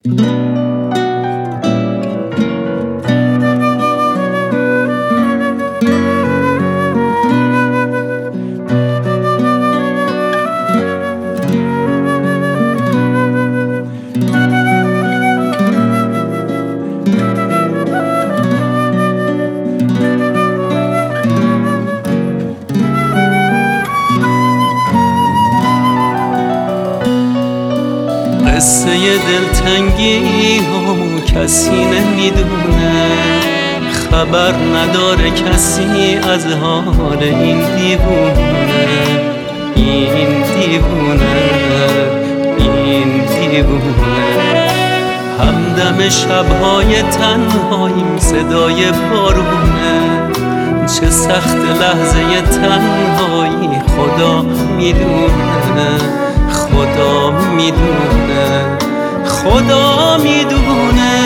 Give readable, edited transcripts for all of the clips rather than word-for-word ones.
قصه دلتنگی همو کسی نمیدونه، خبر نداره کسی از حال این دیوونه. این دیوونه، این دیوونه. همدم شبهای تنهاییم صدای بارونه، چه سخت لحظه تنهایی خدا میدونه. خدا میدونه، خدا میدونه.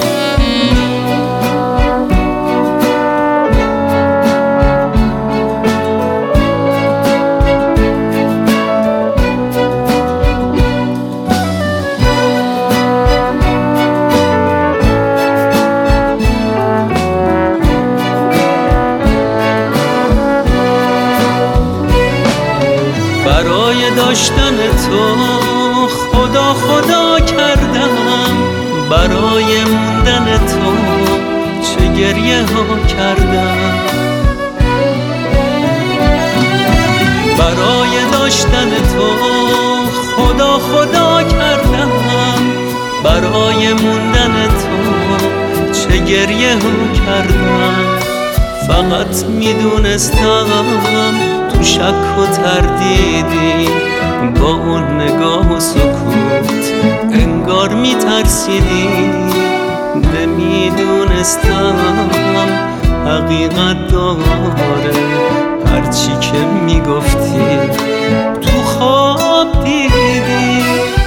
برای داشتن تو خدا خدا کردم، برای موندن تو چه گریه ها کردم. برای داشتن تو خدا خدا کردم، برای موندن تو چه گریه ها کردم. فقط میدونستم تو شک و تردیدی، با اون نگاه و سکوت انگار میترسیدی. نمیدونستم حقیقت داره هرچی که میگفتی تو خواب دیدی.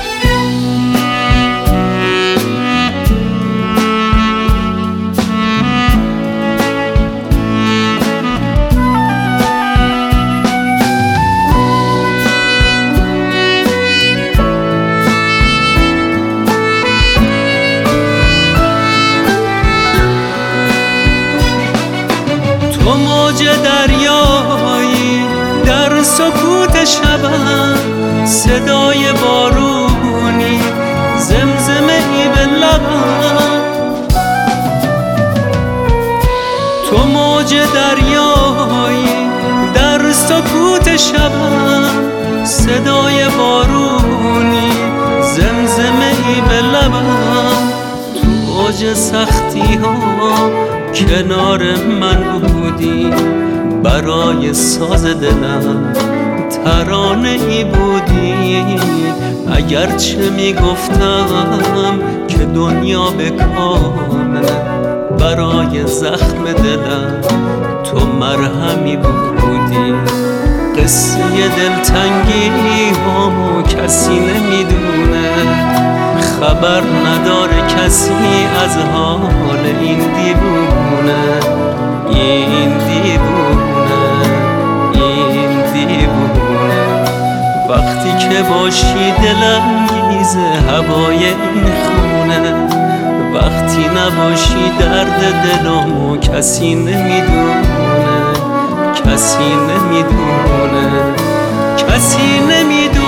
تو موج دریایی در سکوت شبم، صدای بارونی زمزمه ای به لبم. تو موج دریایی در سکوت شبم، صدای بارونی زمزمه ای به لبم. تو اوج سختی ها کنار من بودی، برای ساز دلم ترانه ای بودی. اگرچه میگفتم که دنیا به کامه، برای زخم دلم تو مرهمی بودی. قصه دلتنگی همو کسی نمیدونه، خبر نداره کسی از حال این دیوونه. این دیوونه، این دیوونه. وقتی که باشی دلانگیز هوای این خونه، وقتی نباشی درد دلمو کسی نمیدونه. کسی نمیدونه، کسی نمیدونه.